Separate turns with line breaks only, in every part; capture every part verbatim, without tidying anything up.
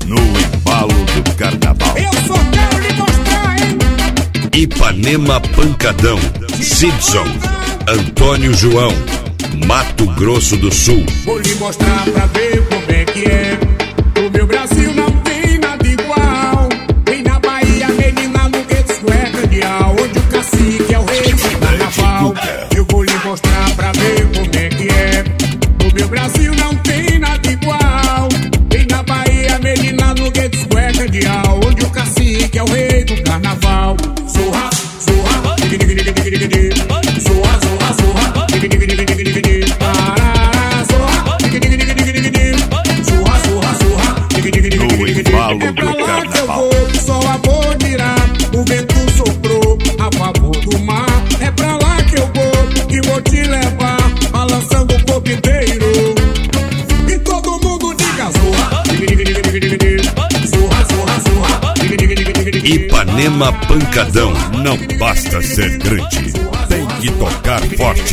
no embalo do carnaval.
Eu só quero lhe mostrar, hein?
Ipanema Pancadão, Sidson, Antônio João, Mato Grosso do Sul.
Vou lhe mostrar pra ver como é que é. O meu Brasil não tem nada igual. Vem na Bahia, menina, no Gueto Square Candial, onde o cacique é o rei do carnaval. Eu vou lhe mostrar pra ver como é que é. O meu Brasil não tem nada igual. Vem na Bahia, menina, no Gueto Square Candial, onde o cacique é o rei do carnaval. Zorra, zorra, dig dig dig dig dig dig. Zorra, zorra, zorra, dig dig dig dig dig dig. Parará, zorra, dig dig dig dig dig dig. Zorra, zorra, zorra, dig dig dig dig dig dig.
embalo
É pra
do
lá que eu
carnaval.
vou, só amor dirá. O vento soprou a favor do mar. É pra lá que eu vou, que vou te levar, balançando o corpo inteiro. E todo mundo diga zorra, dig dig dig dig dig dig. Zorra, zorra, zorra, dig dig dig dig dig dig.
Ipanema Pancadão.
Não basta ser grande, tem que tocar forte.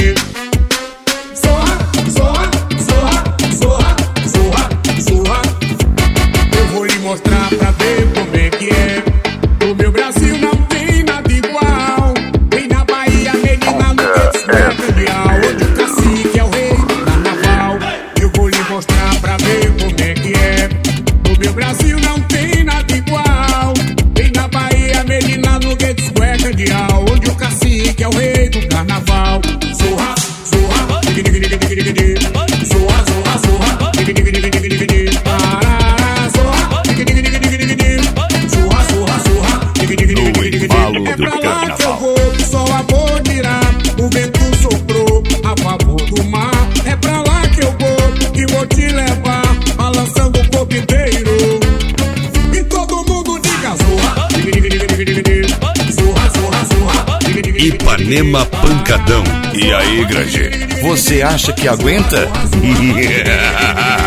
Zorra, zorra, zorra, zorra, zorra, zorra. Eu vou lhe mostrar pra ver como é que é. O meu Brasil não tem nada igual. Vem na Bahia, menina, no Gueto Square Candial, onde o cacique é o rei do carnaval. Eu vou lhe mostrar pra ver como é que é. O meu Brasil não tem nada igual. Vem na Bahia, menina, no Gueto Square Candial, onde o cacique é o rei do carnaval. Zorra, zorra, dig dig dig dig dig dig. Zorra, zorra, zorra, dig dig dig dig dig dig. Parará, zorra, dig dig dig dig dig dig. Zorra, zorra, zorra, dig dig dig dig dig dig.
embalo
É
do
pra lá que eu
carnaval.
vou, só amor dirá. O vento soprou a favor do mar. É pra lá que eu vou, que vou te levar, balançando o corpo inteiro. E todo mundo diga zorra, dig dig dig dig dig dig. Zorra, zorra, zorra, dig dig dig dig dig dig.
Ipanema Pancadão.
E aí, grande, você acha que aguenta?